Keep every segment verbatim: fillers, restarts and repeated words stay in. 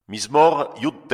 מזמור י"ט.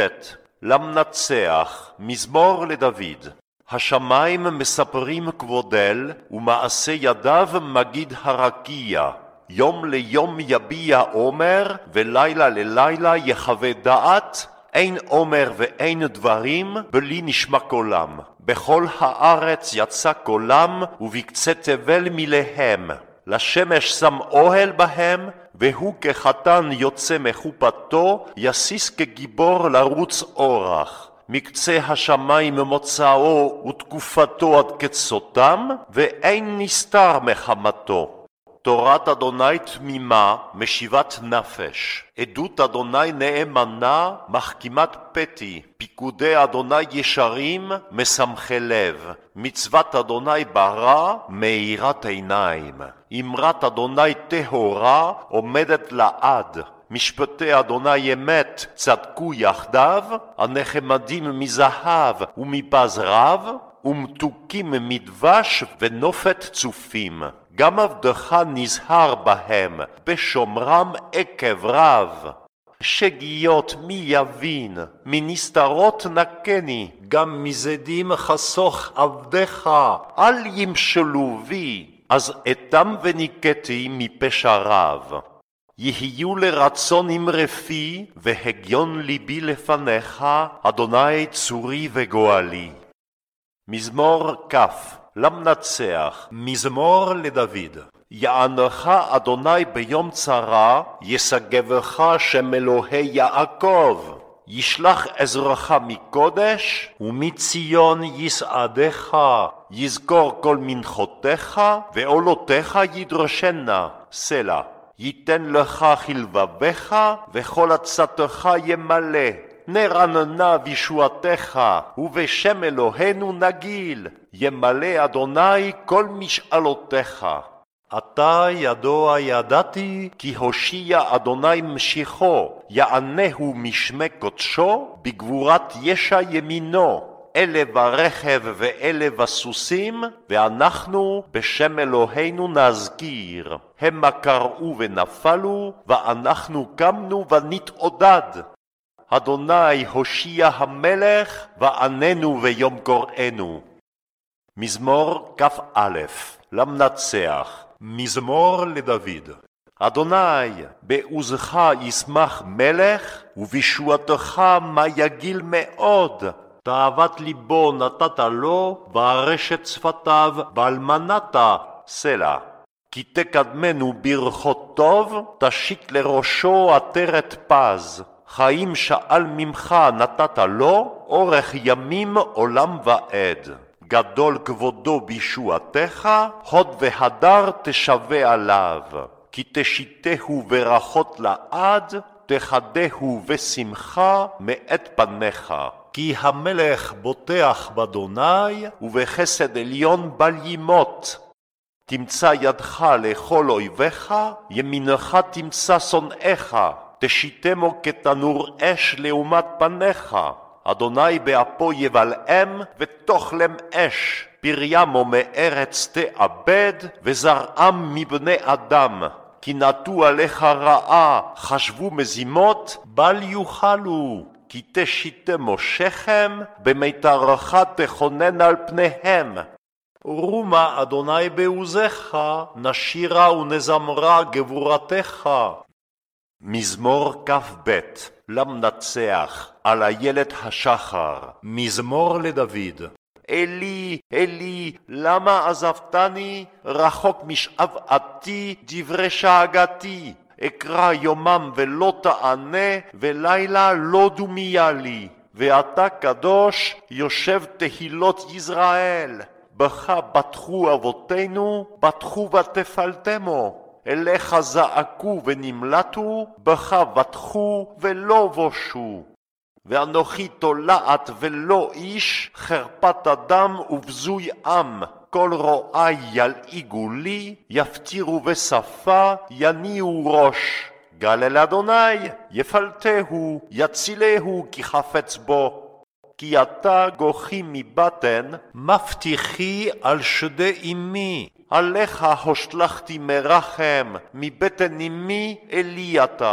למנצח, מזמור לדוד. השמיים מספרים כבודל, ומעשה ידיו מגיד הרקיע. יום ליום יביע עומר, ולילה ללילה יחווה דעת. אין עומר ואין דברים, בלי נשמע קולם. בכל הארץ יצא קולם, ובקצה תבל מלהם. לשמש שם אוהל בהם, והוא כחתן יוצא מחופתו, יסיס כגיבור לרוץ אורח. מקצה השמיים מוצאו ותקופתו עד קצותם, ואין נסתר מחמתו. תורת אדוני תמימה, משיבת נפש. עדות אדוני נאמנה, מחכימת פתי. פיקודי אדוני ישרים, משמחי לב. מצוות אדוני ברא, מאירת עיניים. אמרת אדוני טהורה, עומדת לעד. משפטי אדוני אמת, צדקו יחדיו. הנחמדים מזהב ומפז רב, ומתוקים מדבש ונופת צופים. גם עבדך נזהר בהם, בשומרם עקב רב. שגיות מי יבין, מנסתרות נקני, גם מזדים חסוך עבדך, אל ימשלו בי, אז אתם וניקתי מפשע רב. יהיו לרצון אמרפי, והגיון ליבי לפניך, אדוני צורי וגואלי. מזמור כ'. למנצח, מזמור לדוד. יענך אדוני ביום צרה, יסגבך שם אלוהי יעקב. ישלח עזרך מקודש, ומציון יסעדך. יזכור כל מנחותיך, ועולותיך ידרשנה. סלה. ייתן לך חלבבך, וכל עצתך ימלא. נרננה בישועתך, ובשם אלוהינו נגיל. ימלא אדוני כל משאלותיך. אתה ידוע ידעתי, כי הושיע אדוני משיחו. יענהו משמי קודשו, בגבורת ישע ימינו. אלה ברכב ואלה בסוסים, ואנחנו בשם אלוהינו נזכיר. המה קראו ונפלו, ואנחנו קמנו ונתעודד. אדוני הושיע המלך, ועננו ביום קוראנו. מזמור כ"א. למנצח, מזמור לדוד. אדוני, בעוזך ישמח מלך, ובישועתך מה יגיל מאוד. תאוות ליבו נתת לו, וארשת שפתיו באלמנת. סלה. כי תקדמנו ברכות טוב, תשית לראשו עטרת פז. חיים שאל ממך נתת לו, אורך ימים עולם ועד. גדול כבודו בישועתך, הוד והדר תשווה עליו. כי תשיתהו ברכות לעד, תחדהו בשמחה מאת פניך. כי המלך בוטח באדוני, ובחסד עליון בל ימות. תמצא ידך לכל אויביך, ימינך תמצא שונאיך. תשיתמו כתנור אש לעומת פניך. אדוני באפו יבלעם ותאכלם אש. פריימו מארץ תאבד, וזרעם מבני אדם. כי נטו עליך רעה, חשבו מזימות, בל יוכלו. כי תשיתמו שכם, במיתרך תכונן על פניהם. רומה אדוני בעוזך, נשירה ונזמרה גבורתך. מזמור כ"ב. למנצח, על איילת השחר. מזמור לדוד. אלי, אלי, למה עזבתני? רחוק משאבתי דברי שאגתי. אקרא יומם ולא תענה, ולילה לא דומיה לי. ואתה קדוש, יושב תהילות יזרעאל. בך בטחו אבותינו, בטחו ותפלתמו. אליך זעקו ונמלטו, בך בטחו ולא בושו. ואנוכי תולעת ולא איש, חרפת אדם ובזוי עם. כל רועי ילעיגו לי, יפטירו בשפה, יניעו ראש. גל אל אדוני, יפלטהו, יצילהו כי חפץ בו. כי אתה גוחי מבטן, מבטיחי על שדי אמי. עליך הושלכתי מרחם, מבטן אמי אלי אתה.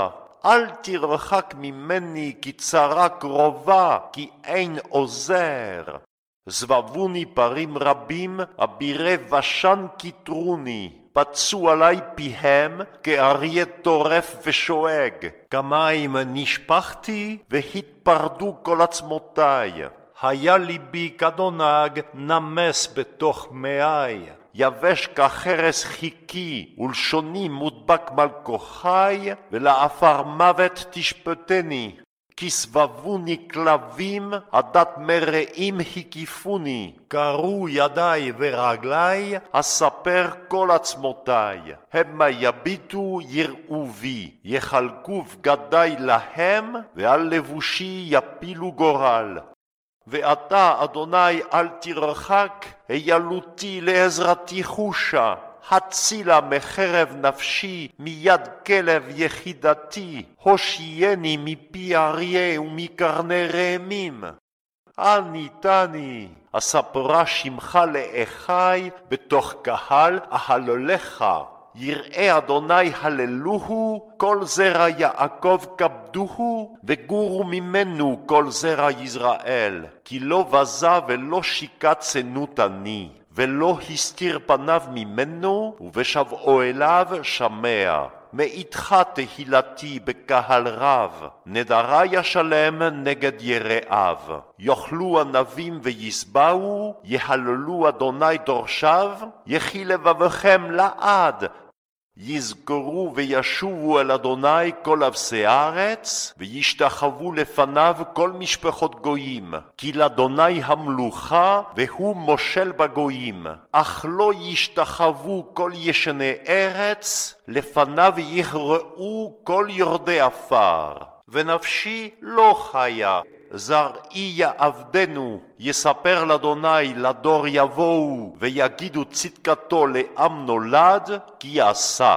אל תרחק ממני כי צרה קרובה, כי אין עוזר. זבבוני פרים רבים, אבירי בשן כתרוני, פצו עלי פיהם כאריה טורף ושואג. כמים נשפכתי והתפרדו כל עצמותיי. היה ליבי כדונג נמס בתוך מאי. יבש כחרס חיכי ולשוני מודבק מלכוחי, ולעפר מוות תשפטני. כי סבבוני כלבים, עדת מרעים הקיפוני. קרו ידיי ורגלי, אספר כל עצמותיי. המה יביטו יראו בי, יחלקו בגדיי להם, ועל לבושי יפילו גורל. ואתה, אדוני, אל תרחק, הילותי לעזרתי חושה. הצילה מחרב נפשי, מיד כלב יחידתי, הושייני מפי אריה ומקרני רעמים. אני תני, אספרה שמך לאחי, בתוך קהל אהללך. יראה אדוני הללוהו, כל זרע יעקב כבדוהו, וגורו ממנו כל זרע ישראל. כי לא בזה ולא שיקה צנות אני, ולא הסתיר פניו ממנו, ובשבעו אליו שמע. מאיתך תהילתי בקהל רב, נדרה ישלם נגד יראיו. יאכלו ענבים ויסבעו, יהללו אדוני דורשיו, יחי לבבכם לעד. יזכרו וישובו אל אדוני כל אבשי הארץ, וישתחוו לפניו כל משפחות גויים. כי לאדוני המלוכה, והוא מושל בגויים. אך לא ישתחוו כל ישני ארץ, לפניו יכרעו כל יורדי עפר. ונפשי לא חיה. זרעי יעבדנו, יספר לאדוני לדור יבואו, ויגידו צדקתו לעם נולד, כי עשה.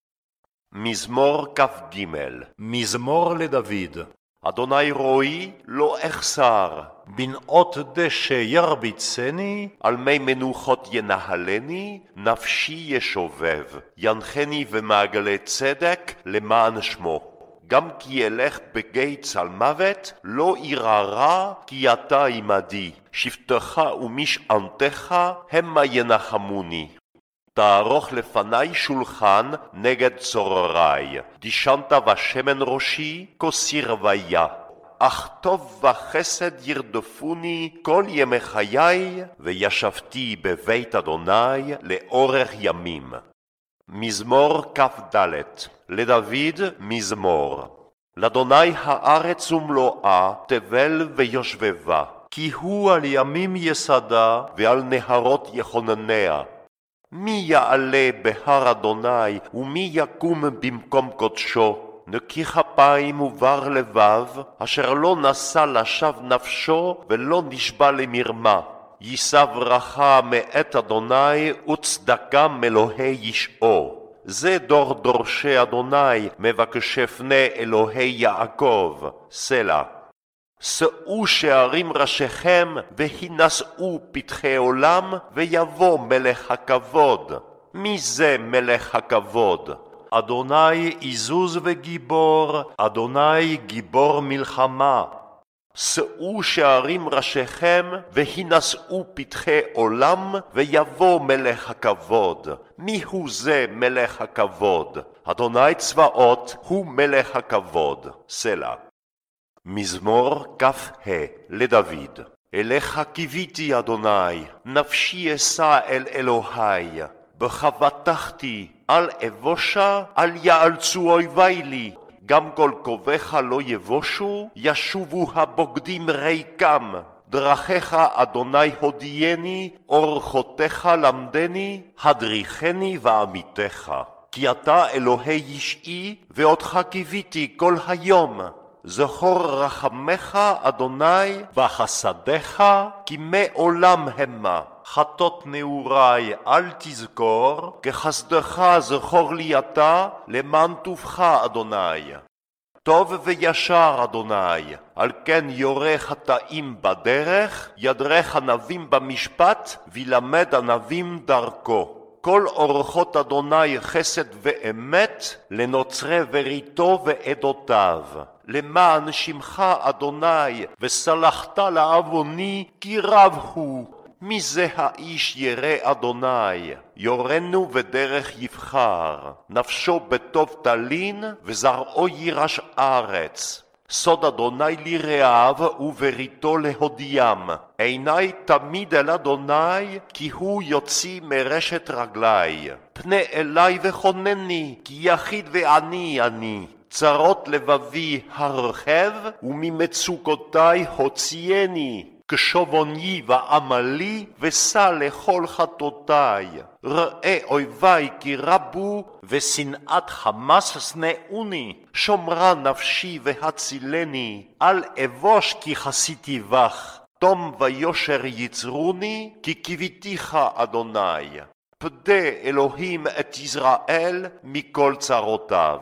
מזמור כ"ג. מזמור לדוד. אדוני רואי לא אחסר, בנאות דשא ירביצני, על מי מנוחות ינהלני, נפשי ישובב, ינחני במעגלי צדק למען שמו. גם כי אלך בגיא צל מוות, לא אירא רע, כי אתה עמדי. שבטך ומשענתך המה ינחמוני. תערוך לפני שולחן נגד צורריי. דישנת בשמן ראשי, כוסי רוויה. אך טוב וחסד ירדפוני כל ימי חיי, וישבתי בבית אדוני לאורך ימים. מזמור כ"ד. לדוד מזמור. לאדוני הארץ ומלואה, תבל ויושבבה, כי הוא על ימים יסדה ועל נהרות יכונניה. מי יעלה בהר אדוני ומי יקום במקום קודשו? נקי כפיים ובר לבב, אשר לא נשא לשווא נפשו ולא נשבע למרמה. יישא ברכה מאת אדוני וצדקה מאלוהי ישעו. זה דור דורשי אדוני, מבקשי פני אלוהי יעקב. סלה. שאו שערים ראשיכם והינשאו פתחי עולם, ויבוא מלך הכבוד. מי זה מלך הכבוד? אדוני עזוז וגיבור, אדוני גיבור מלחמה. שאו שערים ראשיכם והינשאו פתחי עולם, ויבוא מלך הכבוד. מי הוא זה מלך הכבוד? אדוני צבאות הוא מלך הכבוד. סלה. מזמור כ"ה. לדוד. אליך קיוויתי אדוני, נפשי אשא אל אלוהי. בך בטחתי, אל אבושה, אל יאלצו אויבי לי. גם כל קובך לא יבושו, ישובו הבוגדים ריקם. דרכיך אדוני הודייני, אורחותיך למדני, הדריכני ועמיתך. כי אתה אלוהי ישעי, ואותך קיוויתי כל היום. זכור רחמך אדוני וחסדיך, כי מעולם המה. חטות נעורי אל תזכור, כחסדך זכור לי אתה, למען טובך אדוני. טוב וישר אדוני, על כן יורה חטאים בדרך, ידרך ענבים במשפט, וילמד ענבים דרכו. כל אורחות אדוני חסד ואמת לנוצרי בריתו ועדותיו. למען שמך אדוני וסלחת לעווני כי רב הוא. מי זה האיש ירא אדוני? יורנו בדרך יבחר. נפשו בטוב תלין וזרעו יירש ארץ. סוד אדוני לי רעב ובריתו להודיעם. עיני תמיד אל אדוני כי הוא יוציא מרשת רגלי. פנה אלי וכונני כי יחיד ועני אני. צרות לבבי הרחב וממצוקותי הוציאני. כשובוני ועמלי ושא לכל חטאותי. ראה אויבי כי רבו ושנאת חמס שנאוני. שומרה נפשי והצילני, אל אבוש כי חסיתי בך. תום ויושר יצרוני כי קיוויתיך אדוני. פדה אלוהים את ישראל מכל צרותיו.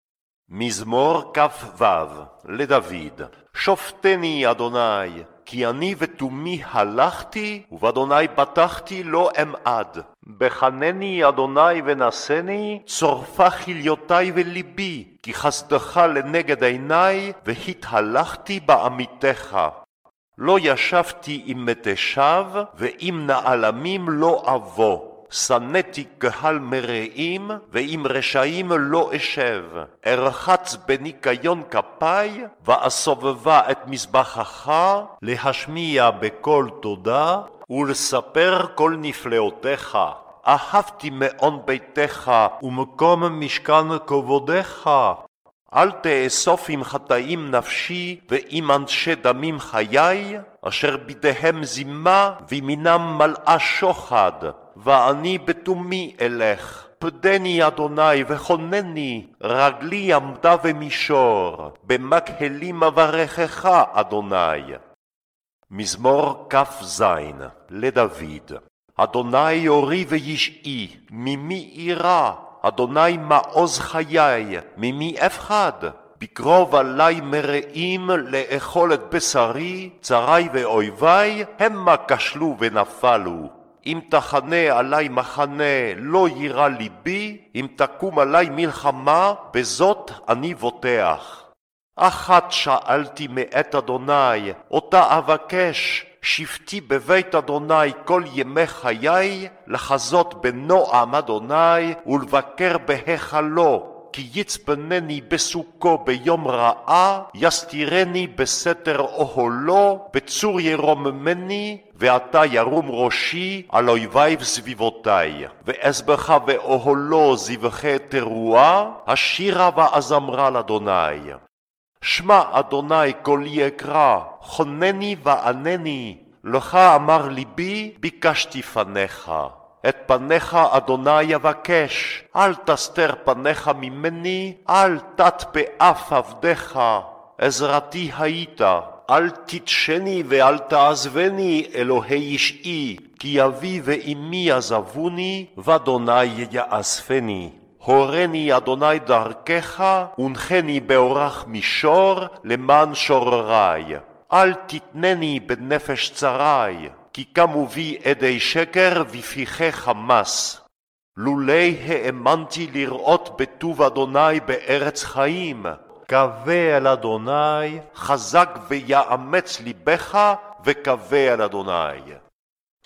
מזמור כ"ו לדוד. שופטני אדוני, כי אני ותומי הלכתי, ובאדוני בטחתי לא אמעד. בחנני אדוני ונשני, צורפה כליותי וליבי, כי חסדך לנגד עיני, והתהלכתי בעמיתך. לא ישבתי עם מתשב, ועם נעלמים לא אבוא. שנאתי קהל מרעים, ועם רשעים לא אשב. ארחץ בניקיון כפי, ואסובבה את מזבחך, להשמיע בקול תודה, ולספר כל נפלאותיך. אהבתי מעון ביתך, ומקום משכן כבודך. אל תאסוף עם חטאים נפשי, ועם אנשי דמים חיי, אשר בידיהם זימה, וימינם מלאה שוחד. ואני בתומי אלך. פדני אדוני וכונני, רגלי עמדה במישור, במקהלים אברכך אדוני. מזמור כ"ז לדוד. אדוני אורי וישעי, ממי אירא? אדוני מעוז חיי, ממי אפחד? בקרוב עלי מרעים לאכול את בשרי, צרי ואויבי, המה כשלו ונפלו. אם תחנה עלי מחנה לא יירא ליבי, אם תקום עלי מלחמה, בזאת אני בוטח. אחת שאלתי מאת אדוני, אותה אבקש, שבתי בבית אדוני כל ימי חיי, לחזות בנועם אדוני ולבקר בהיכלו. כי יצפנני בסוכו ביום רעה, יסתירני בסתר אוהלו, בצור ירוממני, ועתה ירום ראשי על אויבי וסביבותי. ואזבח באוהלו זבחי תרועה, השירה ואזמרה לאדוני. שמע אדוני קולי אקרא, חונני וענני, לך אמר ליבי, ביקשתי פניך. את פניך אדוני אבקש, אל תסתר פניך ממני, אל תת באף עבדך. עזרתי היית, אל תתשני ואל תעזבני אלוהי ישעי, כי אבי ואמי עזבוני, ואדוני יאספני. הורני אדוני דרכך, ונחני באורח מישור, למען שוררי. אל תתנני בנפש צרי, כי קמו בי עדי שקר ופיחי חמס. לולי האמנתי לראות בטוב אדוני בארץ חיים. קווה אל אדוני, חזק ויאמץ ליבך, וקווה אל אדוני.